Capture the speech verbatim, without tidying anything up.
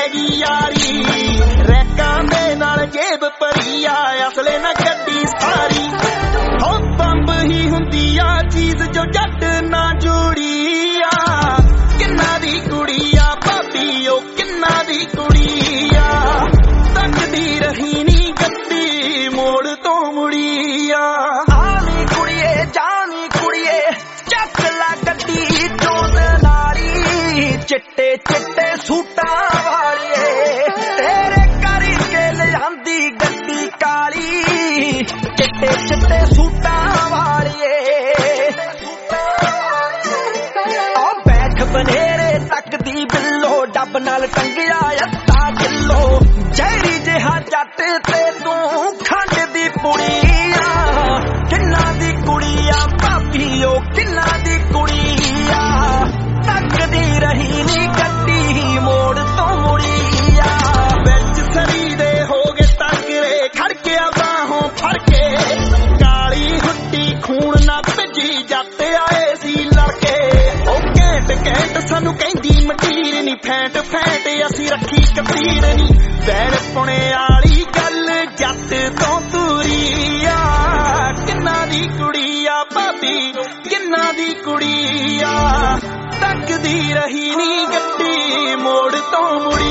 हैगी यारी रैकां दे नाल जेब भरी आ असले ना गड्डी सारी हो बंब ही हुंदी आ चीज जो जट ना जोड़ी आ किन्ना दी कुड़ी आ भाभी ओ किन्ना दी कुड़ी आ तकदी रही नी गड्डी मोड़ तो मुड़ी आ आनी कुड़िए जानी कुड़िए चक ला गड्डी चोद नाली चिट्टे चिट्टे सूटा वालिए तेरे करके लियांदी गड्डी काली चिट्टे चिट्टे सूटा वालिए आ बैठ बनेरे तक दी बिल्लो डब नाल टंगिया अत्ता किलो जहरी जिहा जट ते तू खंड दी पुड़िया किन्ना दी कुड़िया भाभी ओ किन्ना दी कुड़िया तकदी रही नी गड्डी मोड़ तो मुड़िया बिच सरी दे हो गए तकरे खड़के बाहों फड़ के काली हुट्टी खून ना भजी जट आए सी लड़के ओ घैंट घैंट सानू कहंदी मटीर नी फैंट फैंट असी रखी कतीर नी बैल पुणे आली गल जट तो तूरी आ किन्ना दी कुड़ी आ भाभी किन्ना दी कुड़ी आ तकदी रही नी गड्डी मोड़ तो मुड़ी